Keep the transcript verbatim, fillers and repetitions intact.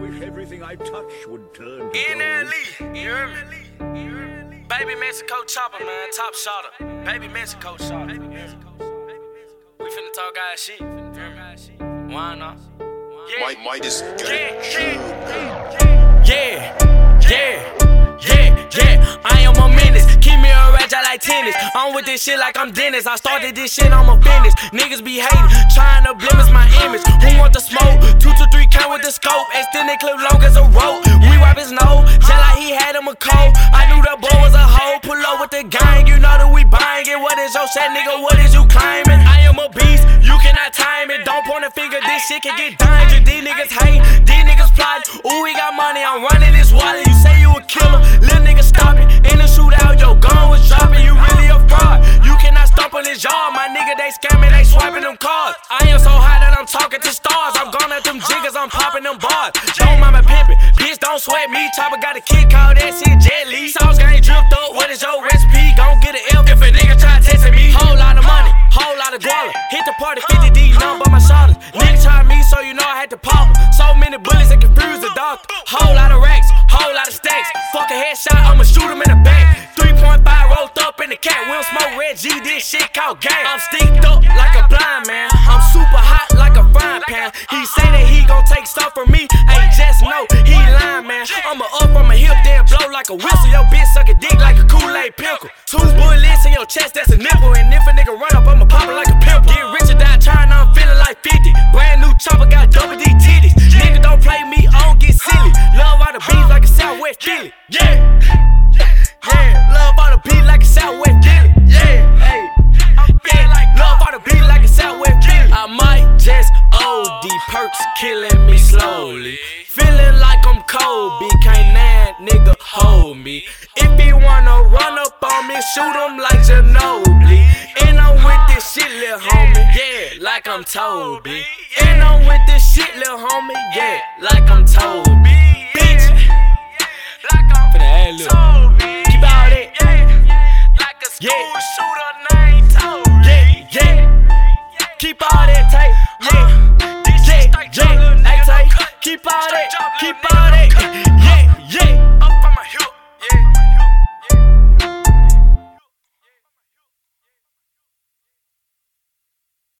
wish everything I touch would turn to N L E, gold. you hear me? Baby Mexico chopper, man, top shotter. Baby Mexico shotter. We finna talk guys shit. Why not? Yeah. Mike, Mike is Yeah, yeah, yeah, yeah, yeah, yeah. I am a menace. Keep me a ratchet like tennis. I'm with this shit like I'm Dennis. I started this shit, I'm a business. Niggas be hating, trying to blemish my image. Who want the smoke? Two to three count with the scope. Extended clip long as a rope. We wipe his nose, just like he had him a cold. I knew that boy was a hoe. Pull up with the gang, you know that we buying it. What is your set, nigga? What is you claiming? I am a beast, you cannot time it. Don't point a finger, this shit can get dangerous. These niggas hate, these niggas plotting. Ooh, we got money, I'm running this wallet. You say you a killer, little nigga stop it. In the shootout, your gun was dropping. You really a fraud. You cannot stomp on this yard, my nigga. They scamming, they swiping them cards. I am so high that I'm talking to stars. I'm gone at them jiggers, I'm popping them bars. Don't mind me pimping, bitch, don't sweat me. Chopper got a kid, call that shit Jet Li. Sauce gang dripped up, what is your recipe? Gon' get an F if a nigga try testing me. Whole lot of money, whole lot of guala. Hit the party, fifty D, none but my shoulders. Nigga try me, so you know I had to pop 'em. So many bullets that confuse the doctor. Whole lot of racks, whole lot of stacks. Fuck a headshot, I'ma shoot him in the back. three point five rolled up in the cat. We don't smoke Red G, this shit called gang. I'm sticked up like a blind man. I'm super hot like a frying pan. He say that he gon' take stuff from me. Ain't just know he lying, man. I'ma up from a hip, then blow like a whistle. Your bitch suck a dick like a Kool-Aid pickle. Two bullets in your chest, that's a nipple. And if a nigga run up, I'ma pop it like a pimple. Get rich or die trying, I'm feeling like fifty. Brand new chopper, got double D titties. Nigga don't play me, I don't get silly. Love all the beats like a Southwest Philly. Yeah. Yeah, love all the beat like a Southwest Philly. Yeah, hey, yeah, like love all the beat like a Southwest Philly. I might just O D, perks killing me slowly. Feeling like I'm Kobe, can't that nigga hold me. If he wanna run up on me, shoot him like Ginobili. And I'm with this shit, lil' homie, yeah, like I'm Toby. And I'm with this shit, lil' homie, yeah, like I'm Toby. Bitch, like I'm Toby. Keep out it, yeah, like a school yeah. shooter named Toby. Yeah, yeah, keep all that tight, yeah, yeah, yeah, hey, tight. Keep all that, keep all that.